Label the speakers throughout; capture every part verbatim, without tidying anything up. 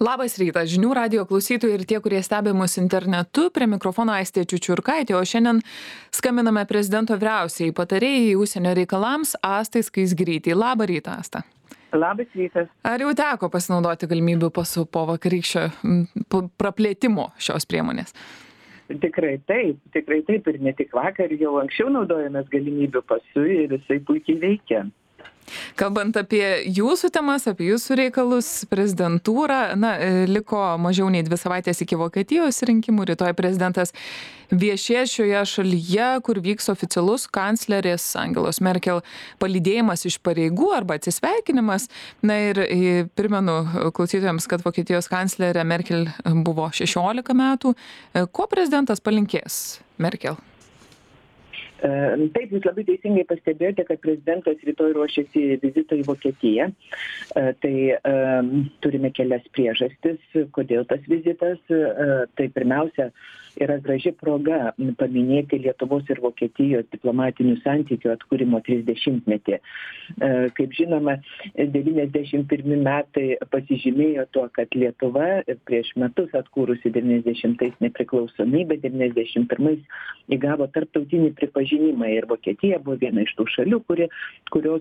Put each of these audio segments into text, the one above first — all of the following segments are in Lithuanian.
Speaker 1: Labas rytas, žinių radijo klausytojai ir tie, kurie stebi mus internetu, prie mikrofono Aistė Čiučiurkaitė, o šiandien skambiname prezidento vyriausiai patarėjai užsienio reikalams Astai Skaisgirytei. Labą rytą, Asta.
Speaker 2: Labas rytas.
Speaker 1: Ar jau teko pasinaudoti galimybių pasu po vakarykščio praplėtimo šios priemonės?
Speaker 2: Tikrai taip, tikrai taip ir ne tik vakar, jau anksčiau naudojamės galimybių pasu ir jisai puikiai veikia.
Speaker 1: Kalbant apie jūsų temas, apie jūsų reikalus, prezidentūrą, na, liko mažiau nei dvi savaitės iki Vokietijos rinkimų. Rytoj prezidentas viešės šioje šalyje, kur vyks oficialus kanclerės Angelos Merkel palydėjimas iš pareigų arba atsisveikinimas. Na ir primenu klausytojams, kad Vokietijos kanclerė Merkel buvo šešiolika metų. Ko prezidentas palinkės Merkel?
Speaker 2: Taip, jūs labai teisingai pastebėjote, kad prezidentas rytoj ruošiasi vizito į Vokietiją. Tai um, turime kelias priežastis, kodėl tas vizitas. Tai pirmiausia, yra graži proga paminėti Lietuvos ir Vokietijos diplomatinių santykių atkūrimo trisdešimtmetį. Kaip žinoma, devyniasdešimt pirmi metai pasižymėjo tuo, kad Lietuva prieš metus atkūrusi devyniasdešimtais nepriklausomybę, devyniasdešimt pirmais įgavo tarptautinį pripažinimą ir Vokietija buvo viena iš tų šalių, kuri, kurios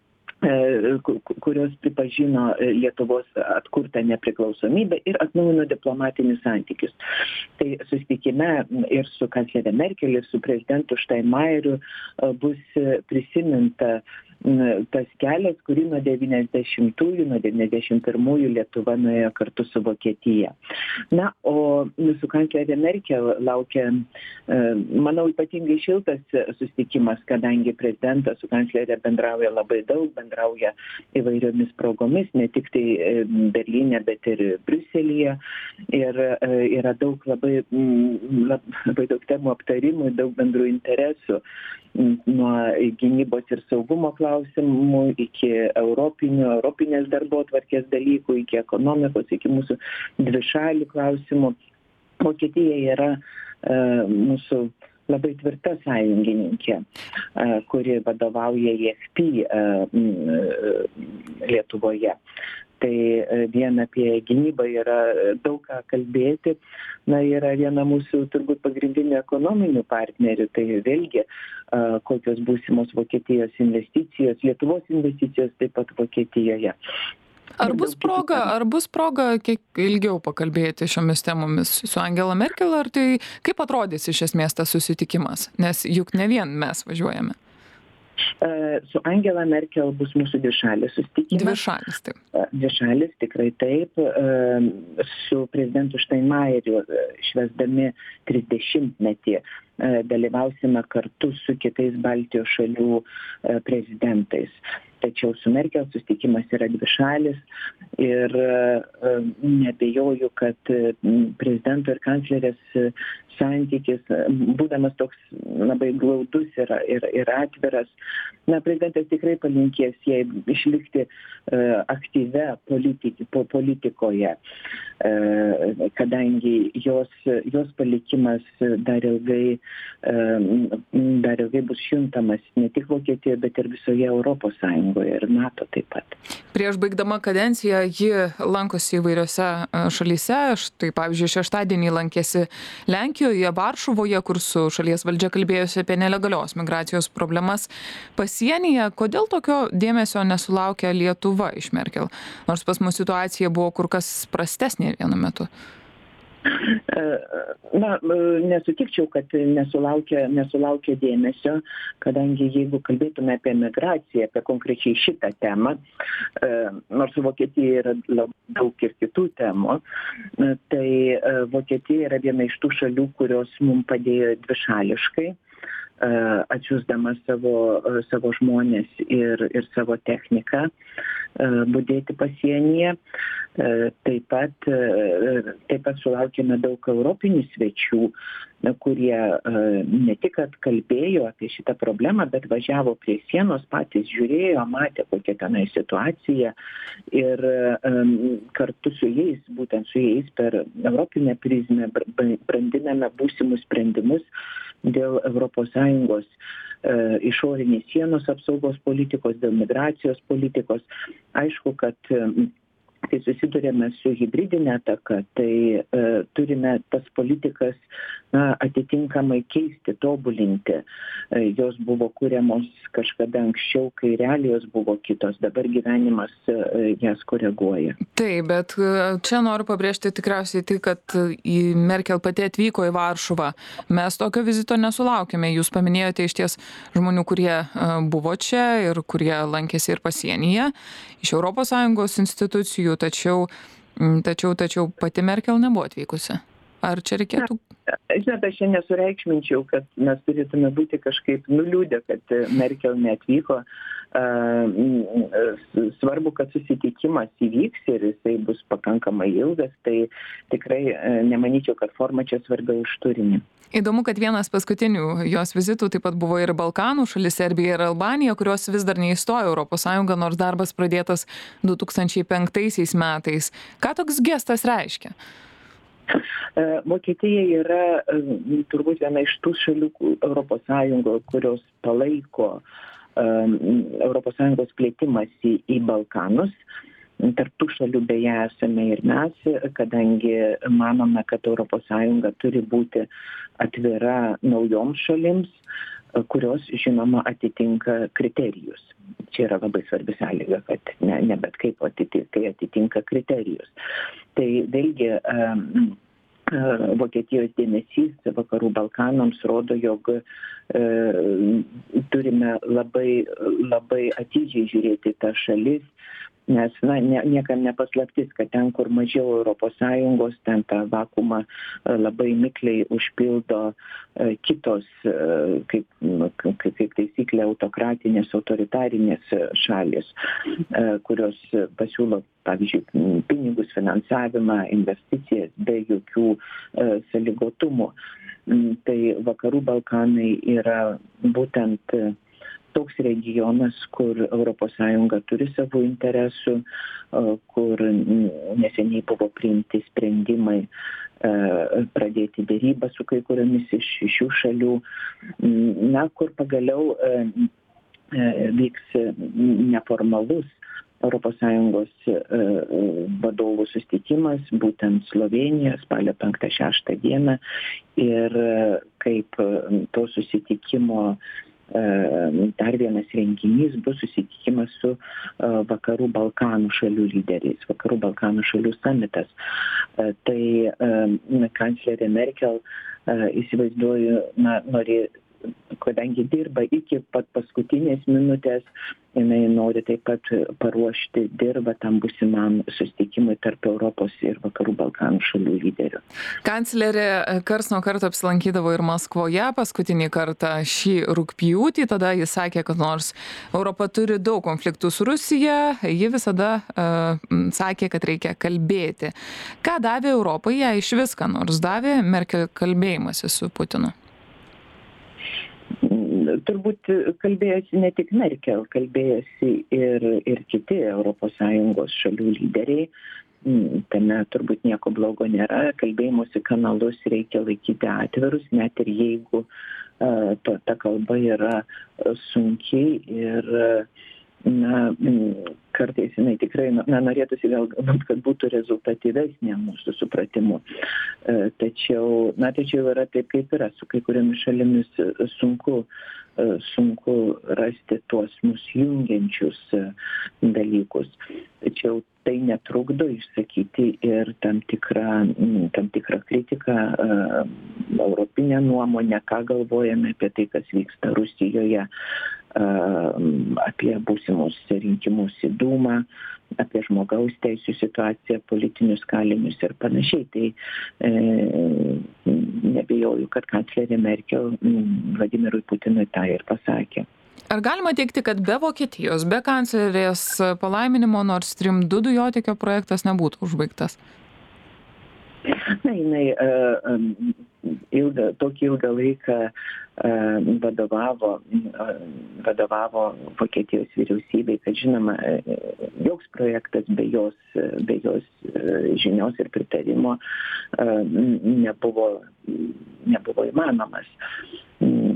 Speaker 2: kurios pripažino Lietuvos atkurtą nepriklausomybę ir atnaujino diplomatinius santykius. Tai susitikime ir su kanclerė Merkel, ir su prezidentu Steinmeieriu bus prisiminta tas kelias, kurį nuo devyniasdešimtųjų, nuo devyniasdešimt pirmųjų Lietuva nuėjo kartu su Vokietija. Na, o su kanclerė Merkel laukia, manau, ypatingai šiltas susitikimas, kadangi prezidentas su kanclerė bendrauja labai daug, bendrauja įvairiomis progomis, ne tik tai Berlyne, bet ir Briuselyje. Ir yra daug labai, labai daug temų aptarimų, daug bendrų interesų, nuo gynybos ir saugumo klausimų iki europinių, europinės darbotvarkės dalykų, iki ekonomikos, iki mūsų dvišalių klausimų. Vokietija yra e, mūsų labai tvirta sąjungininkė, e, kuri vadovauja E F P e, e, Lietuvoje. Tai vien apie gynybą yra daug ką kalbėti. Na, yra viena mūsų turbūt pagrindinių ekonominių partnerių. Tai vėlgi, kokios būsimos Vokietijos investicijos, Lietuvos investicijos taip pat Vokietijoje.
Speaker 1: Ar bus proga, ar bus proga kiek ilgiau pakalbėti šiomis temomis su Angela Merkel, ar tai kaip atrodys iš esmės tas susitikimas? Nes juk ne vien mes važiuojame.
Speaker 2: Su Angela Merkel bus mūsų dvišalis susitikimas.
Speaker 1: Dvišalis, taip.
Speaker 2: Dvišalis, tikrai taip. Su prezidentu Steinmeieriu švęsdami trisdešimtmetį dalyvausime kartu su kitais Baltijos šalių prezidentais. Tačiau su Merkel susitikimas yra dvišalis ir neabejoju, kad prezidento ir kanclerės santykis, būdamas toks labai glaudus ir, ir, ir atviras, na, prezidentas tikrai palinkės jai išlikti uh, aktyvia politik, po politikoje, uh, kadangi jos, jos palikimas dar ilgai, uh, dar ilgai bus juntamas ne tik Vokietijoje, bet ir visoje Europos Sąjungoje ir NATO taip pat.
Speaker 1: Prieš baigdama kadenciją ji lankosi įvairiose šalyse. Štai, pavyzdžiui, šeštadienį lankėsi Lenkijoje, Varšuvoje, kur su šalies valdžia kalbėjosi apie nelegalios migracijos problemas pasienyje. Kodėl tokio dėmesio nesulaukia Lietuva iš Merkel? Nors pas mus situacija buvo kur kas prastesnė vienu metu.
Speaker 2: Na, nesutikčiau, kad nesulaukia, nesulaukia dėmesio, kadangi jeigu kalbėtume apie migraciją, apie konkrečiai šitą temą, nors Vokietija yra daug ir kitų temų, tai Vokietija yra viena iš tų šalių, kurios mums padėjo dvišališkai, atsiųsdama savo, savo žmonės ir, ir savo techniką budėti pasienyje. Taip pat, taip pat sulaukėme daug europinių svečių, kurie ne tik kad kalbėjo apie šitą problemą, bet važiavo prie sienos, patys žiūrėjo, matė, kokia tenai situacija ir kartu su jais, būtent su jais per europinę prizmę brandiname būsimus sprendimus dėl Europos Sąjungos išorinės sienos apsaugos politikos, dėl migracijos politikos. Aišku, kad kai susidurėme su hibridine ataka, tai e, turime tas politikas na, atitinkamai keisti, tobulinti. E, jos buvo kūriamos kažkada anksčiau, kai realijos buvo kitos, dabar gyvenimas e, jas koreguoja.
Speaker 1: Taip, bet čia noriu pabrėžti tikriausiai tai, kad į Merkel pati atvyko į Varšuvą. Mes tokio vizito nesulaukėme. Jūs paminėjote iš ties žmonių, kurie buvo čia ir kurie lankėsi ir pasienyje iš Europos Sąjungos institucijų, tačiau, tačiau, tačiau pati Merkel nebuvo atvykusi. Ar čia reikėtų?
Speaker 2: Žinot, aš čia nesureikšminčiau, kad mes turėtume būti kažkaip nuliūdę, kad Merkel neatvyko. Svarbu, kad susitikimas įvyks ir jisai bus pakankamai ilgas, tai tikrai nemanyčiau, kad forma čia svarbiau už turinį.
Speaker 1: Įdomu, kad vienas paskutinių jos vizitų taip pat buvo ir Balkanų šalis Serbija ir Albanija, kurios vis dar neįstojo Europos Sąjungą, nors darbas pradėtas du tūkstančiai penktaisiais metais. Ką toks gestas reiškia?
Speaker 2: Vokietija yra turbūt viena iš tų šalių Europos Sąjungoje, kurios palaiko Europos Sąjungos plėtimąsi į Balkanus. Tarp tų šalių beje esame ir mes, kadangi manome, kad Europos Sąjunga turi būti atvira naujoms šalims, kurios, žinoma, atitinka kriterijus. Čia yra labai svarbi sąlyga, kad ne, ne bet kaip atitinka, kai atitinka kriterijus. Tai vėlgi Vokietijos dėmesys Vakarų Balkanams rodo, jog e, turime labai, labai atidžiai žiūrėti tą šalis, nes na, ne, niekam nepaslaptis, kad ten, kur mažiau Europos Sąjungos, ten tą vakumą labai mikliai užpildo e, kitos, e, kaip, kaip, kaip taisyklė, autokratinės, autoritarinės šalis, e, kurios pasiūlo, pavyzdžiui, pinigus, finansavimą, investicijas be jokių e, sąlygotumų. Tai Vakarų Balkanai yra būtent e, toks regionas, kur Europos Sąjunga turi savo interesų, kur neseniai buvo priimti sprendimai pradėti dėrybą su kai kuriomis iš šių šalių, na, kur pagaliau vyks neformalus Europos Sąjungos vadovų susitikimas, būtent Slovėnija, spalio penktą šeštą dieną, ir kaip to susitikimo dar vienas renginys bus susitikimas su Vakarų Balkanų šalių lyderiais, Vakarų Balkanų šalių samitas. Tai kanclerė Merkel, įsivaizduoju, na, nori, kadangi dirba iki pat paskutinės minutės, jinai nori taip pat paruošti dirba tam būsimam susitikimui tarp Europos ir Vakarų Balkanų šalių lyderių.
Speaker 1: Kanclerė karts nuo karto apsilankydavo ir Maskvoje, paskutinį kartą šį rugpjūtį, tada jis sakė, kad nors Europa turi daug konfliktų su Rusija, ji visada uh, sakė, kad reikia kalbėti. Ką davė Europai, jei iš viską nors davė Merkel kalbėjimasi su Putinu?
Speaker 2: Turbūt kalbėjosi ne tik Merkel, kalbėjosi ir, ir kiti Europos Sąjungos šalių lyderiai. Tame turbūt nieko blogo nėra. Kalbėjimosi kanalus reikia laikyti atvirus, net ir jeigu uh, to, ta kalba yra sunkiai ir na, kartais jinai tikrai, na, norėtųsi gal, kad būtų rezultatyvesnė mūsų supratimu. Tačiau, na, tačiau yra taip, kaip yra. Su kai kuriomis šalimis sunku, sunku rasti tuos mus jungiančius dalykus. Tačiau tai netrukdo išsakyti ir tam tikrą, tam tikrą kritiką, europinę nuomonę, ką galvojame apie tai, kas vyksta Rusijoje, apie būsimus rinkimus į Dūmą, apie žmogaus teisų situaciją, politinius kalinius ir panašiai. Tai e, nebejoju, kad kanclerė Merkel Vladimirui Putinui tą ir pasakė.
Speaker 1: Ar galima teigti, kad be Vokietijos, be kanclerės palaiminimo Nord Stream du dujotiekio projektas nebūtų užbaigtas?
Speaker 2: Na, jinai uh, ilgą, tokį ilgą laiką uh, vadovavo, uh, vadovavo Vokietijos vyriausybei, kad žinoma, uh, joks projektas be jos, uh, be jos uh, žinios ir pritarimo uh, nebuvo, nebuvo įmanomas.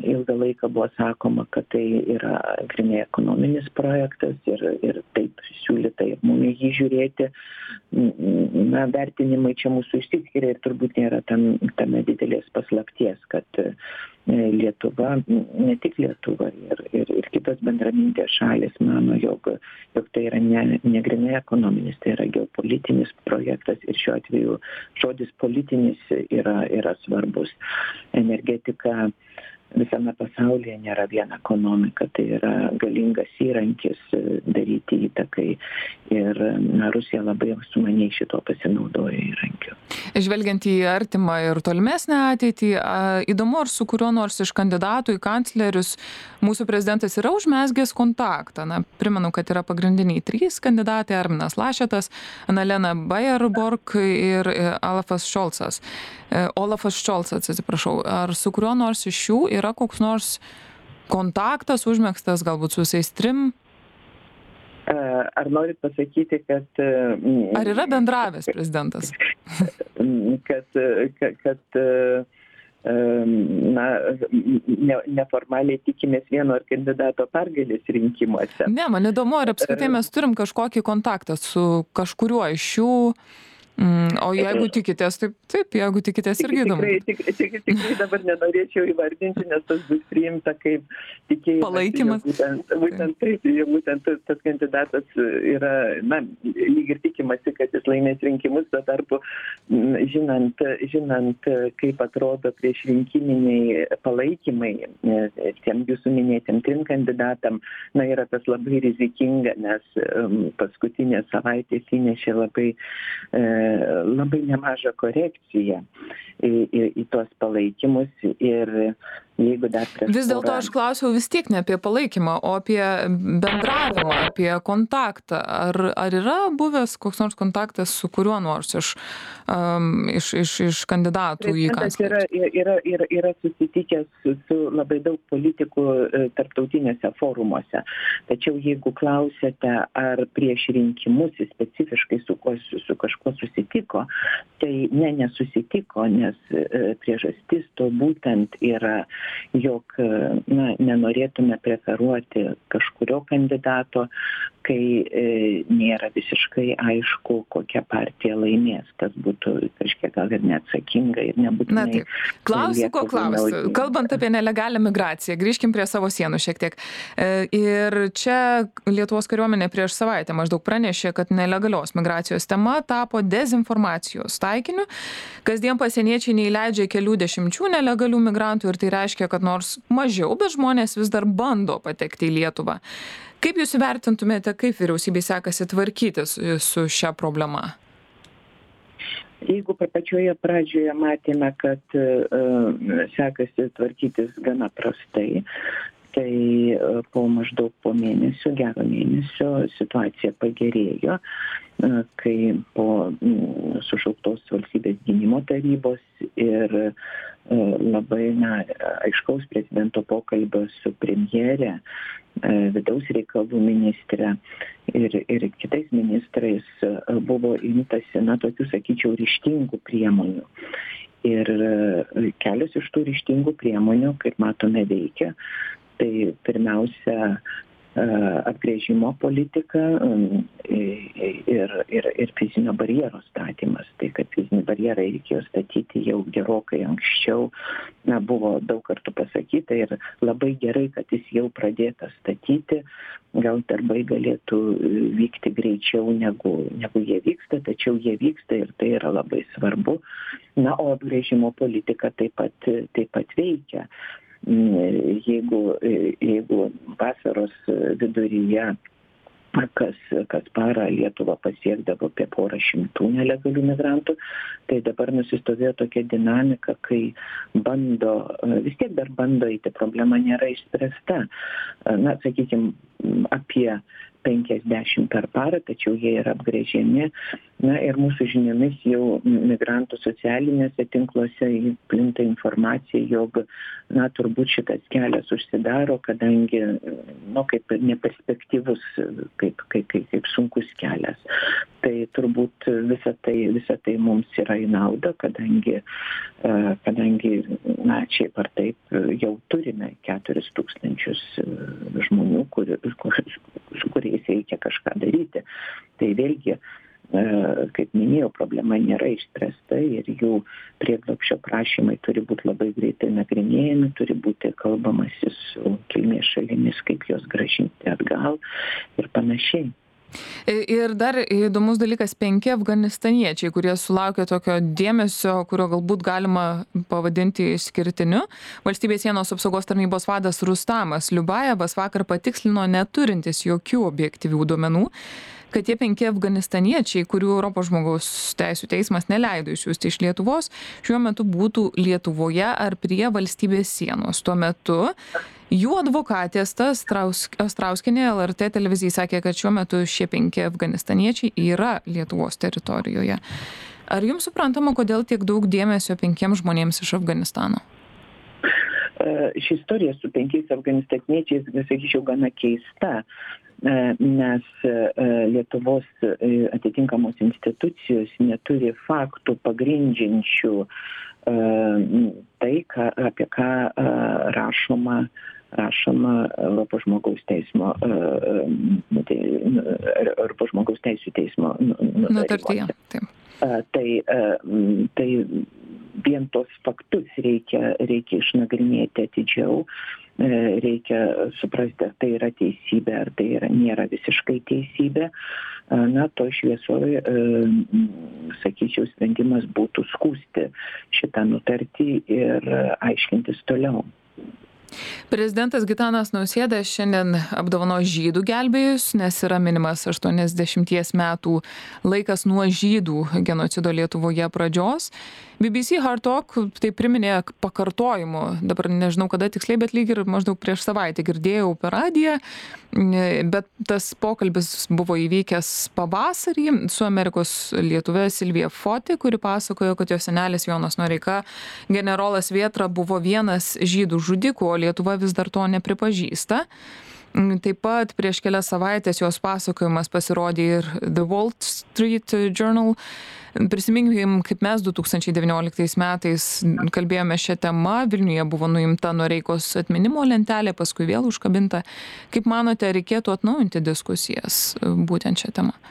Speaker 2: ilgą laiką buvo sakoma, kad tai yra grynai ekonominis projektas ir, ir taip siūlyta ir mum jį žiūrėti. Na, vertinimai čia mūsų išsiskiria ir turbūt nėra tam, tame didelės paslapties, kad Lietuva, ne tik Lietuva ir, ir, ir kitos bendramintės šalis mano, jog, jog tai yra ne, ne grynai ekonominis, tai yra geopolitinis projektas ir šiuo atveju žodis politinis yra, yra svarbus. Energetika visame pasaulyje nėra viena ekonomika, tai yra galingas įrankis daryti įtakai ir na, Rusija labai sumaniai šito pasinaudojo įrankiu.
Speaker 1: Žvelgiant į artimą ir tolimesnę ateitį, įdomu, ar su kuriuo nors iš kandidatų į kanclerius mūsų prezidentas yra užmezgęs kontaktą. Na, primenu, kad yra pagrindiniai trys kandidatai - Arminas Lašetas, Annalena Baerbock ir Olafas Šolcas. Olafas Šolcas, atsiprašau. Ar su kuriuo nors iš jų yra koks nors kontaktas užmegztas, galbūt su visais trim?
Speaker 2: Ar norit pasakyti, kad...
Speaker 1: Ar yra bendravęs prezidentas?
Speaker 2: Kad, kad, kad na, ne, neformaliai tikimės vieno ar kandidato pergalės rinkimuose.
Speaker 1: Ne, man įdomu, ar apskritai mes turim kažkokį kontaktą su kažkuriuo iš jų. O jeigu tikitės, taip, taip, jeigu tikitės irgi įdomu.
Speaker 2: Tikrai, tik, tik, tikrai dabar nenorėčiau įvardinti, nes tas bus priimta kaip tikėjimas.
Speaker 1: Palaikymas.
Speaker 2: Būtent, būtent taip, būtent tas kandidatas yra, na, lyg ir tikimasi, kad jis laimės rinkimus, bet tarpu žinant, žinant, kaip atrodo prieš rinkiminiai palaikymai tiem jūsų minėtiem trim kandidatam, na, yra tas labai rizikinga, nes um, paskutinė savaitė įnešė labai labai nemažą korekciją į, į, į tuos palaikymus ir jeigu dar prieš...
Speaker 1: Vis dėlto aš klausiau vis tiek ne apie palaikymą, o apie bendravimą, apie kontaktą. Ar, ar yra buvęs koks nors kontaktas su kuriuo nors iš, um, iš, iš, iš kandidatų į kanclerius?
Speaker 2: Yra, yra, yra, yra susitikęs su, su labai daug politikų tarptautinėse forumuose. Tačiau jeigu klausėte, ar prieš rinkimus specifiškai su, su, su kažkuo susitiko, tai ne, nesusitiko, nes priežastis to būtent yra, jog na, nenorėtume preferuoti kažkurio kandidato, kai e, nėra visiškai aišku, kokia partija laimės. Tas būtų kažkiek gal ir neatsakinga ir nebūtinai...
Speaker 1: Na taip, klausiu, ko klausiu. Kalbant apie nelegalią migraciją, grįžkim prie savo sienų šiek tiek. E, ir čia Lietuvos kariuomenė prieš savaitę maždaug pranešė, kad nelegalios migracijos tema tapo dezinformacijos taikiniu. Kasdien pasieniečiai neįleidžia kelių dešimčių nelegalių migrantų ir tai reiškia, kad nors mažiau, bet žmonės vis dar bando patekti į Lietuvą. Kaip jūs įvertintumėte, kaip vyriausybei sekasi tvarkytis su šia problema?
Speaker 2: Jeigu pačioje pradžioje matėme, kad uh, sekasi tvarkytis gana prastai, tai uh, po maždaug po mėnesio, gero mėnesio situacija pagerėjo, uh, kai po mm, sušauktos valstybės gynimo tarybos ir uh, labai na, aiškaus prezidento pokalbio su premjere, vidaus reikalų ministre ir, ir kitais ministrais buvo imtasi, na, tokių, sakyčiau, ryžtingų priemonių. Ir kelios iš tų ryžtingų priemonių, kaip matome, veikia. Tai pirmiausia, apgręžimo politika ir, ir, ir fizinio barjero statymas. Tai, kad fizinį barjerą reikėjo statyti jau gerokai anksčiau, na, buvo daug kartų pasakyta ir labai gerai, kad jis jau pradėtas statyti. Gal darbai galėtų vykti greičiau negu, negu jie vyksta, tačiau jie vyksta ir tai yra labai svarbu. Na, o apgręžimo politika taip pat, taip pat veikia. Jeigu, jeigu vasaros viduryje kas, kas parą Lietuvą pasiekdavo apie porą šimtų nelegalių migrantų, tai dabar nusistovėjo tokia dinamika, kai bando, vis tiek dar bando eiti, problema nėra išspręsta. Na, sakykime, apie penkiasdešimt per parą, tačiau jie yra apgręžiami Na ir mūsų žiniomis jau migrantų socialiniuose tinkluose plinta informacija, jog, na, turbūt šitas kelias užsidaro, kadangi, nu, kaip neperspektyvus, kaip, kaip, kaip, kaip sunkus kelias. Tai turbūt visa tai, visa tai mums yra į naudą, kadangi, kadangi, na, šiaip ar taip jau turime keturis tūkstančius žmonių, kur, kur, su kuriais reikia kažką daryti. Tai vėlgi, kaip minėjau, problema nėra išspręsta ir jų prieglobsčio prašymai turi būti labai greitai nagrinėjami, turi būti kalbamasi su kilmės šalimis, kaip juos grąžinti atgal ir panašiai.
Speaker 1: Ir dar įdomus dalykas, penki afganistaniečiai, kurie sulaukė tokio dėmesio, kurio galbūt galima pavadinti išskirtiniu. Valstybės sienos apsaugos tarnybos vadas Rustamas Liubajevas vakar patikslino, neturintis jokių objektyvių duomenų, kad tie penki afganistaniečiai, kurių Europos žmogaus teisių teismas neleido išsiųsti iš Lietuvos, šiuo metu būtų Lietuvoje ar prie valstybės sienos. Tuo metu jų advokatė Asta Astrauskienė L R T televizijai sakė, kad šiuo metu šie penki afganistaniečiai yra Lietuvos teritorijoje. Ar jums suprantama, kodėl tiek daug dėmesio penkiems žmonėms iš Afganistano?
Speaker 2: Ši istorija su penkiais afganistaniečiais, sakyčiau, gana keista, nes Lietuvos atitinkamos institucijos neturi faktų pagrindžiančių tai, ką, apie ką rašoma, rašoma Europos žmogaus teismo, Europos žmogaus teisių teismo
Speaker 1: nutartyje.
Speaker 2: Tai, tai vien tos faktus reikia, reikia išnagrinėti atidžiau, reikia suprasti, ar tai yra teisybė, ar tai yra, nėra visiškai teisybė. Na, to šviesoje, sakyčiau, sprendimas būtų skųsti šitą nutartį ir aiškintis toliau.
Speaker 1: Prezidentas Gitanas Nausėda šiandien apdovanojo žydų gelbėjus, nes yra minimas aštuoniasdešimties metų laikas nuo žydų genocido Lietuvoje pradžios. B B C Hard Talk tai priminė pakartojimu, dabar nežinau kada tiksliai, bet lyg ir maždaug prieš savaitę girdėjau per radiją, bet tas pokalbis buvo įvykęs pavasarį su Amerikos lietuvė Silvija Foti, kuri pasakojo, kad jos senelis Jonas Noreika, generolas Vėtra, buvo vienas žydų žudikų, o Lietuva vis dar to nepripažįsta. Taip pat prieš kelias savaitės jos pasakojimas pasirodė ir The Wall Street Journal. Prisiminkim, kaip mes du tūkstančiai devynioliktais metais kalbėjome šią temą, Vilniuje buvo nuimta Noreikos atminimo lentelė, paskui vėl užkabinta. Kaip manote, reikėtų atnaujinti diskusijas būtent šią temą?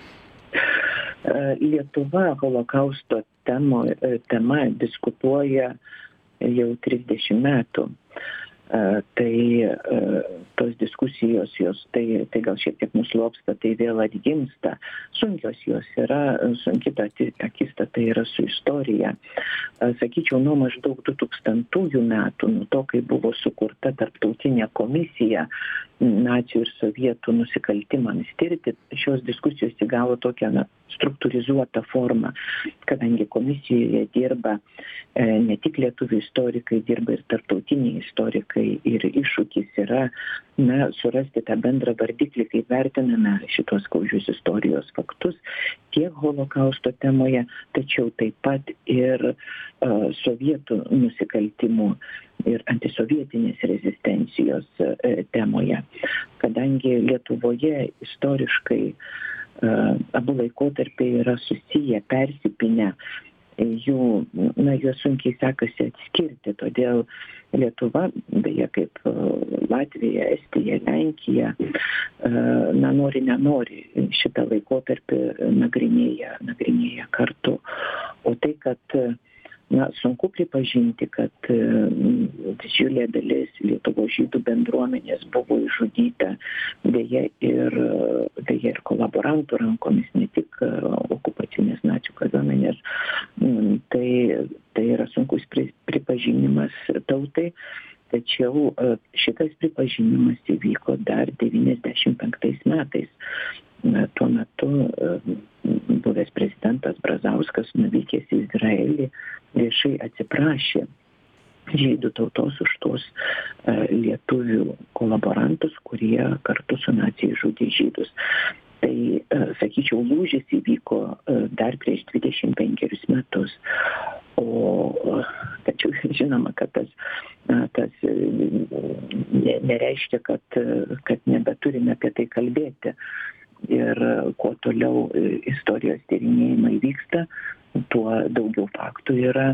Speaker 2: Lietuva holokausto temo, tema diskutuoja jau trisdešimt metų. Tai tos diskusijos, jos, tai, tai gal šiek tiek nuslopsta, tai vėl atgimsta. Sunkios jos yra, sunki ta akistata yra su istorija. Sakyčiau, nuo maždaug du tūkstantųjų metų, nuo to, kai buvo sukurta tarptautinė komisija nacių ir sovietų nusikaltimams tirti, šios diskusijos įgavo tokią na, struktūrizuotą formą, kadangi komisijoje dirba e, ne tik lietuvių istorikai, dirba ir tarptautiniai istorikai ir iššūkis yra na, surasti tą bendrą vardiklį, kaip vertiname šitos skaudžius istorijos faktus tiek holokausto temoje, tačiau taip pat ir uh, sovietų nusikaltimų ir antisovietinės rezistencijos uh, temoje. Kadangi Lietuvoje istoriškai uh, abu laikotarpiai yra susiję, persipinę, jų, na, juos sunkiai sekasi atskirti, todėl Lietuva, beje, kaip Latvija, Estija, Lenkija, na, nori, nenori šitą laikotarpį nagrinėja, nagrinėja kartu. O tai, kad na, sunku pripažinti, kad didžiulė dalis Lietuvos žydų bendruomenės buvo išžudyta dėja ir, dėja ir kolaborantų rankomis, ne tik okupacinės nacių kariuomenės, tai, tai yra sunkus pripažinimas tautai. Tačiau šitas pripažinimas įvyko dar devyniasdešimt penktais metais. Tuo metu buvęs prezidentas Brazauskas, nuvykęs į Izraelį, viešai atsiprašė žydų tautos už tuos lietuvių kolaborantus, kurie kartu su nacijais žudė žydus. Tai sakyčiau, lūžis įvyko dar prieš dvidešimt penkerius metus. O tačiau žinoma, kad tas, tas nereiškia, kad, kad nebeturime apie tai kalbėti. Ir kuo toliau istorijos tyrinėjimai vyksta, tuo daugiau faktų yra,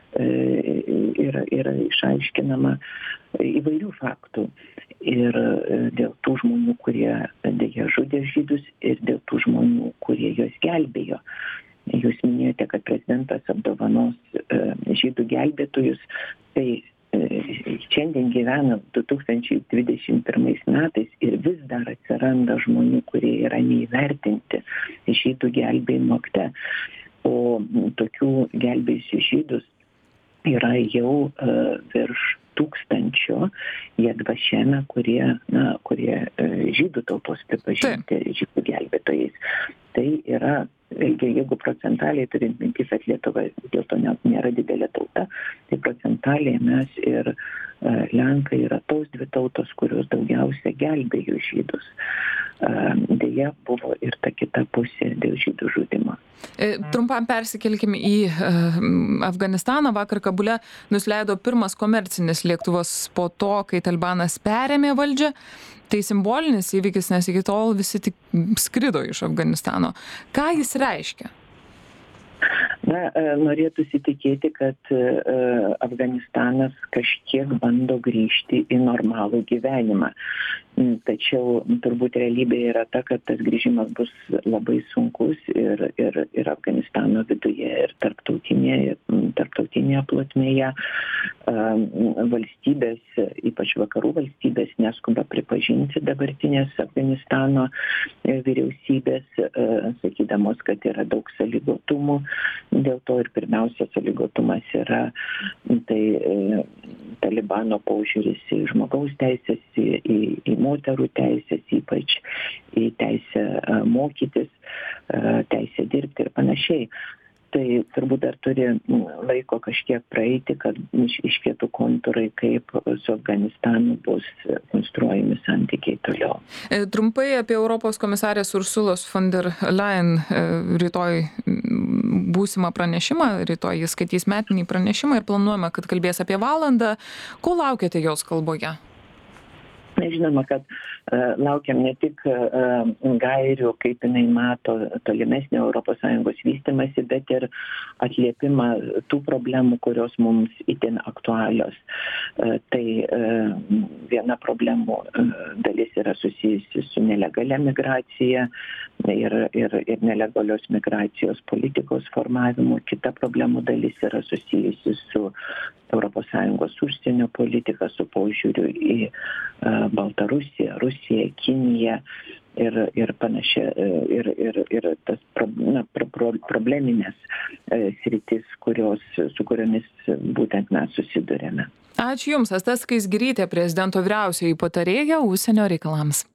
Speaker 2: yra, yra išaiškinama įvairių faktų. Ir dėl tų žmonių, kurie dėja žudė žydus, ir dėl tų žmonių, kurie juos gelbėjo. Jūs minėjote, kad prezidentas apdovanos žydų gelbėtojus, tai šiandien gyvena du tūkstančiai dvidešimt pirmais metais ir vis dar atsiranda žmonių, kurie yra neįvertinti žydų gelbėjimo akte. O tokių gelbėjusių žydus yra jau uh, virš tūkstančio Jedvašeme, kurie, na, kurie uh, žydų tautos pripažinti žydų gelbėtojais. Tai yra, vėlgi, jeigu procentaliai turint mintis, kad Lietuva dėl to nėra didelė tauta, tai procentaliai mes ir uh, Lenkai yra tos dvi tautos, kurios daugiausia gelbėjo žydus. Uh, deja, buvo ir ta kita pusė dėl žydų žudimo.
Speaker 1: Trumpam persikelkime į uh, Afganistaną. Vakar Kabule nusileido pirmas komercinis lėktuvas po to, kai Talibanas perėmė valdžią. Tai simbolinis įvykis, nes iki tol visi tik skrido iš Afganistano. Ką jis reiškia?
Speaker 2: Na, norėtųsi tikėti, kad Afganistanas kažkiek bando grįžti į normalų gyvenimą. Tačiau turbūt realybė yra ta, kad tas grįžimas bus labai sunkus ir, ir, ir Afganistano viduje, ir tarptautinėje, tarptautinėje plotmėje. Valstybės, ypač vakarų valstybės, neskuba pripažinti dabartinės Afganistano vyriausybės, sakydamos, kad yra daug sąlygotumų. Dėl to ir pirmiausia sąlygotumas yra tai Talibano požiūris į žmogaus teisės, į, į, į moterų teisės, ypač į teisę mokytis, teisę dirbti ir panašiai. Tai turbūt dar turi laiko kažkiek praeiti, kad iškėtų kontūrai, kaip su Afganistanu bus konstruojami santykiai toliau.
Speaker 1: Trumpai apie Europos komisarės Ursulos von der Leyen rytoj būsimą pranešimą, rytoj jis skaitys metinį pranešimą ir planuojama, kad kalbės apie valandą. Ko laukiate jos kalboje?
Speaker 2: Žinoma, kad uh, laukiam ne tik uh, gairių, kaip jinai mato tolimesnį Europos Sąjungos vystymąsi, bet ir atliepimą tų problemų, kurios mums itin aktualios. Uh, tai uh, viena problemų uh, dalis yra susijusi su nelegalia migracija ir, ir, ir nelegalios migracijos politikos formavimu. Kita problemų dalis yra susijusi su Europos Sąjungos užsienio politika, su požiūriu į uh, Baltarusiją, Rusiją, Kiniją ir, ir panašiai, ir, ir, ir tas na, pro, probleminės uh, sritis, kurios, su kuriomis būtent mes susidurėme.
Speaker 1: Ačiū Jums, Asta Skaisgirytė, prezidento vyriausioji patarėja užsienio reikalams.